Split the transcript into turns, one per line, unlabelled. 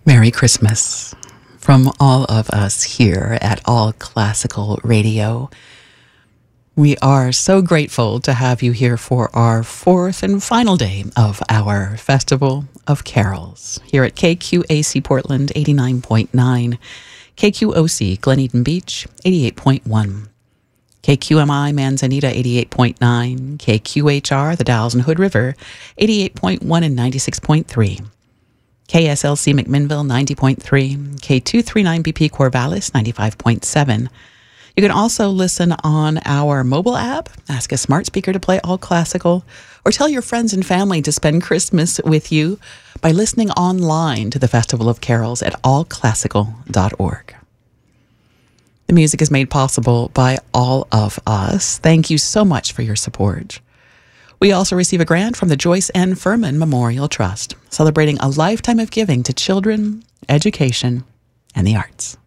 Merry Christmas from all of us here at All Classical Radio. We are so grateful to have you here for our fourth and final day of our Festival of Carols here at KQAC Portland 89.9, KQOC Glen Eden Beach 88.1, KQMI Manzanita 88.9, KQHR the Dalles and Hood River 88.1 and 96.3. KSLC McMinnville 90.3, K239BP Corvallis 95.7. You can also listen on our mobile app, ask a smart speaker to play All Classical, or tell your friends and family to spend Christmas with you by listening online to the Festival of Carols at allclassical.org. The music is made possible by all of us. Thank you so much for your support. We also receive a grant from the Joyce N. Furman Memorial Trust, celebrating a lifetime of giving to children, education, and the arts.